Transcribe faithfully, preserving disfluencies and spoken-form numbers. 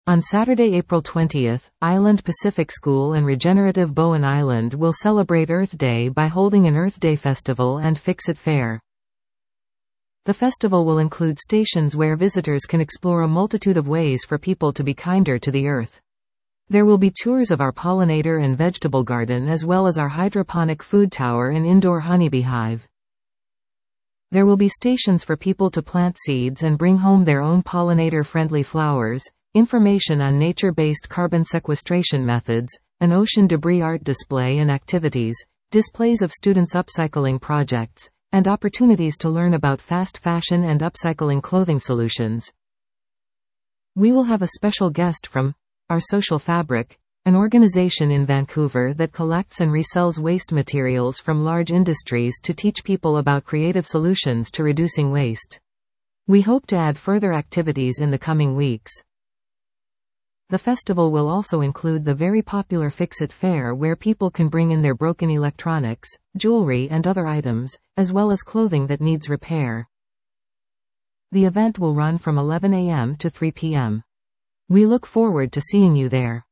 On Saturday, April twentieth, Island Pacific School and Regenerative Bowen Island will celebrate Earth Day by holding an Earth Day Festival and Fix-It Fair. The festival will include stations where visitors can explore a multitude of ways for people to be kinder to the earth. There will be tours of our pollinator and vegetable garden as well as our hydroponic food tower and indoor honeybee hive. There will be stations for people to plant seeds and bring home their own pollinator-friendly flowers, information on nature-based carbon sequestration methods, an ocean debris art display and activities, displays of students' upcycling projects, and opportunities to learn about fast fashion and upcycling clothing solutions. We will have a special guest from Our Social Fabric, an organization in Vancouver that collects and resells waste materials from large industries to teach people about creative solutions to reducing waste. We hope to add further activities in the coming weeks. The festival will also include the very popular Fix-It Fair where people can bring in their broken electronics, jewelry and other items, as well as clothing that needs repair. The event will run from eleven a m to three p m We look forward to seeing you there.